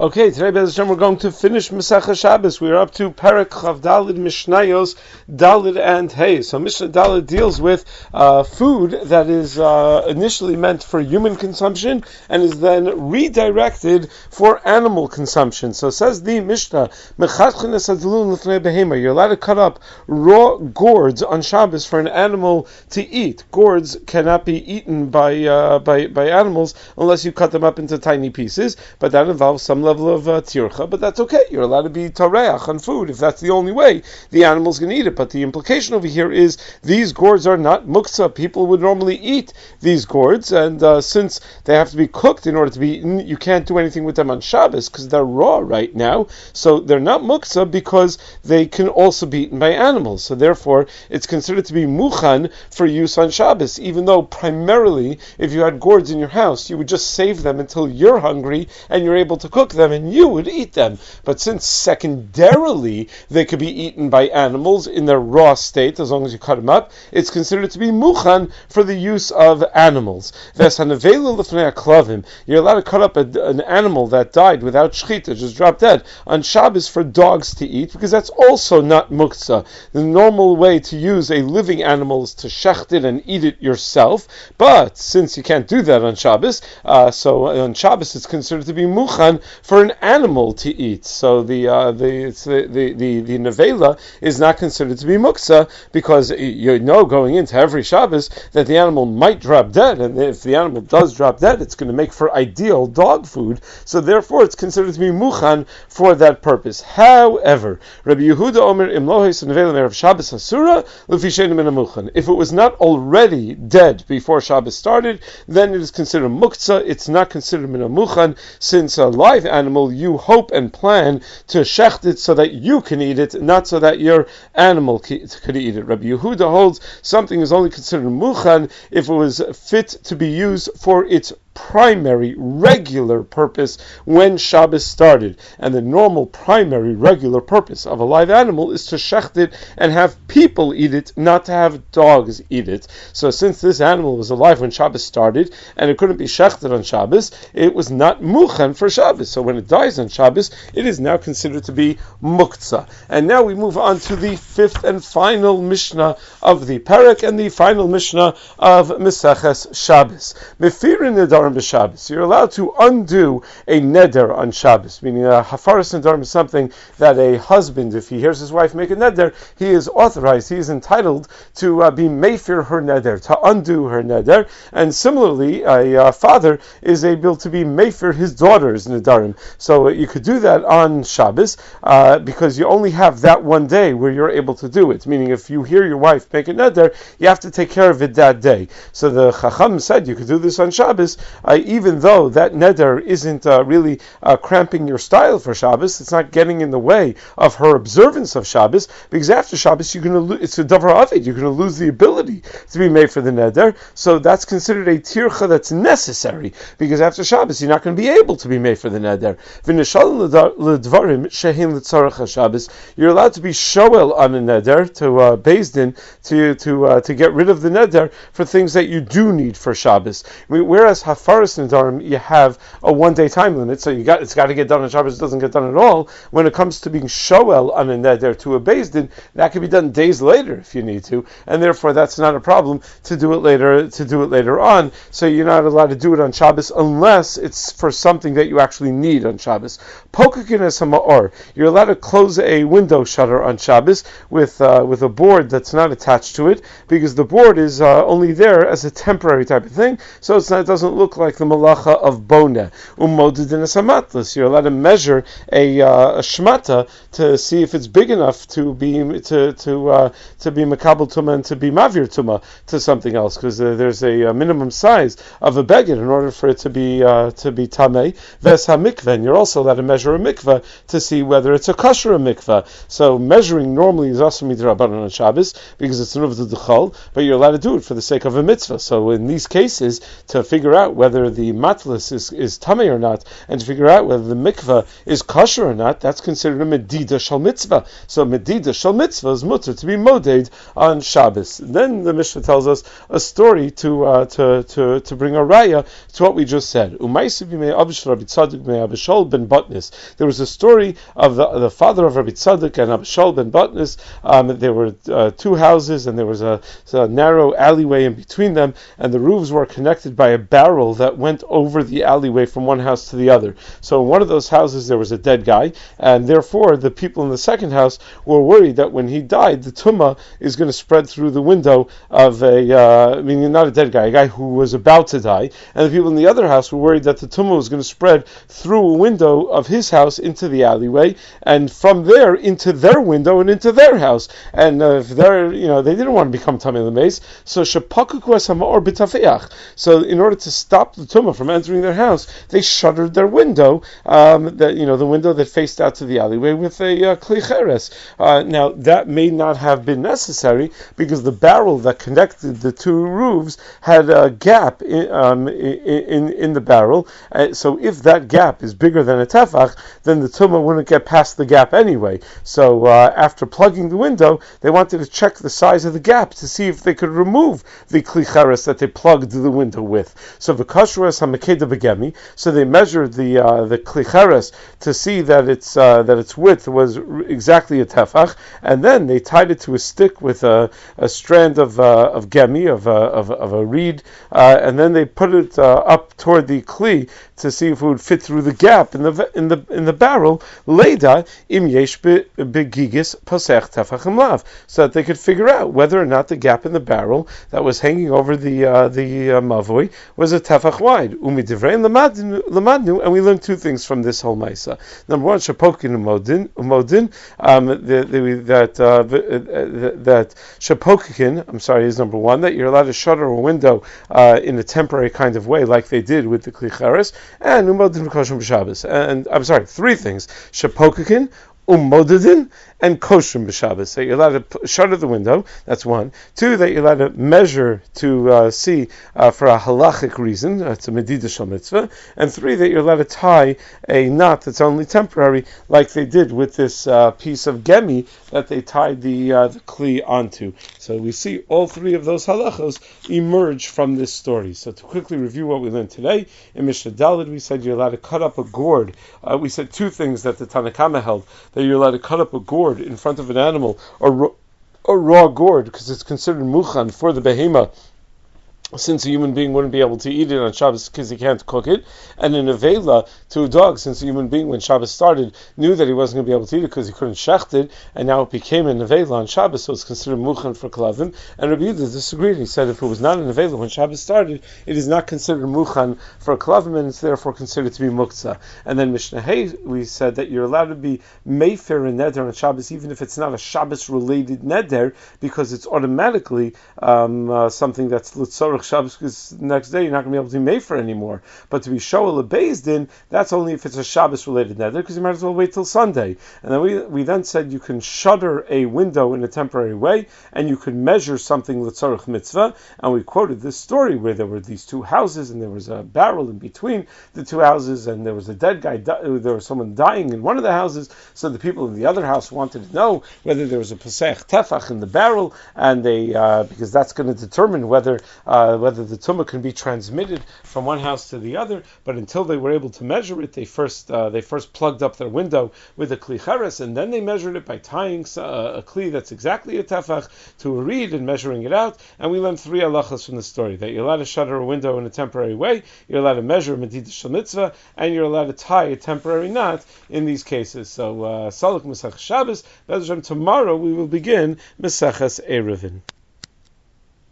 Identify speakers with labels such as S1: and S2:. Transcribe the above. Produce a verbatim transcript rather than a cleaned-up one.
S1: Okay, today, Be'ez Hashem, we're going to finish Masechah Shabbos. We are up to Perek Chav Dalid Mishnayos Dalid and Hey. So Mishnah Dalid deals with uh, food that is uh, initially meant for human consumption and is then redirected for animal consumption. So says the Mishnah, you're allowed to cut up raw gourds on Shabbos for an animal to eat. Gourds cannot be eaten by uh, by by animals unless you cut them up into tiny pieces, but that involves some level of uh, tircha, but that's okay. You're allowed to be tareach on food if that's the only way the animal's going to eat it. But the implication over here is these gourds are not muktzah. People would normally eat these gourds, and uh, since they have to be cooked in order to be eaten, you can't do anything with them on Shabbos because they're raw right now. So they're not muktzah because they can also be eaten by animals. So therefore, it's considered to be muchan for use on Shabbos, even though primarily, if you had gourds in your house, you would just save them until you're hungry and you're able to cook them and you would eat them. But since secondarily they could be eaten by animals in their raw state, as long as you cut them up, it's considered to be muchan for the use of animals. You're allowed to cut up a, an animal that died without shchita, just dropped dead, on Shabbos for dogs to eat, because that's also not muktzah. The normal way to use a living animal is to shecht it and eat it yourself, but since you can't do that on Shabbos, uh, so on Shabbos it's considered to be muchan for an animal to eat. So the uh, the, it's the the the the nevela is not considered to be muktzah because you know going into every Shabbos that the animal might drop dead, and if the animal does drop dead, it's going to make for ideal dog food. So therefore, it's considered to be muchan for that purpose. However, Rabbi Yehuda Omer im lo ha'is nevela me'erev Shabbos asura l'fi she'einu min ha'muchan. If it was not already dead before Shabbos started, then it is considered muktzah. It's not considered min ha'muchan, since a live animal you hope and plan to shecht it so that you can eat it, not so that your animal could eat it. Rabbi Yehuda holds something is only considered muchan if it was fit to be used for its primary, regular purpose when Shabbos started. And the normal, primary, regular purpose of a live animal is to shecht it and have people eat it, not to have dogs eat it. So since this animal was alive when Shabbos started, and it couldn't be shechted on Shabbos, it was not muchan for Shabbos. So when it dies on Shabbos, it is now considered to be muktzah. And now we move on to the fifth and final Mishnah of the Perek, and the final Mishnah of Meseches Shabbos. Mefirin nedarim b'Shabbos. You're allowed to undo a neder on Shabbos, meaning a hafaras nedarim is something that a husband, if he hears his wife make a neder, he is authorized, he is entitled to uh, be meifir her neder, to undo her neder. And similarly, a uh, father is able to be meifir his daughter's nedarim. So uh, you could do that on Shabbos uh, because you only have that one day where you're able to do it. Meaning, if you hear your wife make a neder, you have to take care of it that day. So the Chacham said you could do this on Shabbos, uh, even though that neder isn't uh, really uh, cramping your style for Shabbos. It's not getting in the way of her observance of Shabbos, because after Shabbos you're going to lo- it's a davar avid. You're going to lose the ability to be made for the neder. So that's considered a tircha that's necessary, because after Shabbos you're not going to be able to be made for the neder. You're allowed to be shoel on a neder to uh, Beis Din to to uh, to get rid of the neder for things that you do need for Shabbos. I mean, whereas hafaras nedarim you have a one day time limit, so you got it's got to get done on Shabbos. It doesn't get done at all. When it comes to being shoel on a neder to a Beis Din, that can be done days later if you need to, and therefore that's not a problem to do it later to do it later on. So you're not allowed to do it on Shabbos unless it's for something that you actually need on Shabbos. Pokakin es hama'or. You're allowed to close a window shutter on Shabbos with uh, with a board that's not attached to it, because the board is uh, only there as a temporary type of thing, so it's not, it doesn't look like the malacha of boneh. Umodidin es hamatlas. You're allowed to measure a, uh, a shmata to see if it's big enough to be to to uh, to be makabel tuma and to be mavir tuma to something else, because uh, there's a, a minimum size of a beged in order for it to be uh, to be tamei. Ves hamikveh. And you're also allowed to measure a mikveh to see whether it's a kosher mikveh. So measuring normally is also midrabanan on Shabbos because it's an uvda d'chol, but you're allowed to do it for the sake of a mitzvah. So in these cases, to figure out whether whether the matlis is, is tamei or not, and to figure out whether the mikveh is kosher or not, that's considered a medida shal mitzvah. So medida shal mitzvah is mutter to be moded on Shabbos. Then the Mishnah tells us a story to uh, to, to to bring a raya to what we just said. There was a story of the, the father of Rabbi Tzadok and Abishol ben Batnis. Um, there were uh, two houses, and there was a, a narrow alleyway in between them, and the roofs were connected by a barrel that went over the alleyway from one house to the other. So in one of those houses there was a dead guy, and therefore the people in the second house were worried that when he died, the tumah is going to spread through the window of a, uh, I mean, not a dead guy, a guy who was about to die, and the people in the other house were worried that the tumah was going to spread through a window of his house into the alleyway, and from there into their window and into their house. And uh, if they're, you know, they didn't want to become tamei l'meis, so shepakuku es ha'ma'or b'tafeach. So in order to stop the tumah from entering their house, they shuttered their window, um, that you know, the window that faced out to the alleyway, with a uh, kli cheres. Uh, now that may not have been necessary because the barrel that connected the two roofs had a gap in um, in, in the barrel. Uh, so if that gap is bigger than a tefach, then the tumah wouldn't get past the gap anyway. So uh, after plugging the window, they wanted to check the size of the gap to see if they could remove the kli cheres that they plugged the window with. So v'kashruas hamakeda begemi. So they measured the uh, the kli cheres to see that its uh, that its width was exactly a tefach, and then they tied it to a stick with a, a strand of uh, of gemi of, uh, of of a reed, uh, and then they put it uh, up toward the kli to see if it would fit through the gap in the in the in the barrel. Leda im yesh begigis posech tefach lav, so that they could figure out whether or not the gap in the barrel that was hanging over the uh, the uh, mavoi was a tefach wide. Umidivrei lamadnu, and we learned two things from this whole ma'isa. Number one, shapokin umodin umodin, um, the, the, that uh, that shapokin, I'm sorry, is number one, that you're allowed to shutter a window uh, in a temporary kind of way, like they did with the kli cheres, and umodin v'koshim b'Shabbos. And I'm sorry, three things: shapokin, ummodedin, and koshrim b'Shabbos. That you're allowed to shutter the window. That's one. Two, that you're allowed to measure to uh, see uh, for a halachic reason. It's a medida shel mitzvah. And three, that you're allowed to tie a knot that's only temporary, like they did with this uh, piece of gemi that they tied the uh, the kli onto. So we see all three of those halachos emerge from this story. So to quickly review what we learned today, in Mishnah Daled we said you're allowed to cut up a gourd. Uh, we said two things that the Tanna Kama held: that you're allowed to cut up a gourd in front of an animal, or a raw gourd, because it's considered muchan for the behema, since a human being wouldn't be able to eat it on Shabbos because he can't cook it, and in a vela to a dog, since a human being when Shabbos started knew that he wasn't going to be able to eat it because he couldn't shecht it, and now it became a nevela on Shabbos, so it's considered muchan for klavim. And Rabbi Yehuda disagreed. He said if it was not a nevela when Shabbos started, it is not considered muchan for klavim, and it's therefore considered to be muktzah. And then Mishnah Hay, we said that you're allowed to be mefer and neder on Shabbos, even if it's not a Shabbos related neder, because it's automatically um, uh, something that's litzorach Shabbos, because the next day you're not going to be able to be mefer anymore. But to be shoel a beis din, that's only if it's a Shabbos related neder, because you might as well wait till Sunday. And then we we then said you can shutter a window in a temporary way, and you can measure something litzorach mitzvah. And we quoted this story where there were these two houses, and there was a barrel in between the two houses, and there was a dead guy. There was someone dying in one of the houses. So the people in the other house wanted to know whether there was a pesach tefach in the barrel, and they uh, because that's going to determine whether uh, whether the tumah can be transmitted from one house to the other. But until they were able to measure it, they first uh, they first plugged up their window with a kli cheres, and then they measured it by tying uh, a kli that's exactly a tefach to a reed and measuring it out. And we learned three halachas from the story: that you're allowed to shutter a window in a temporary way, you're allowed to measure medida shel mitzvah, and you're allowed to tie a temporary knot in these cases. So, uh, Saluk Mesach Shabbos. Tomorrow we will begin Meseches Eruvin.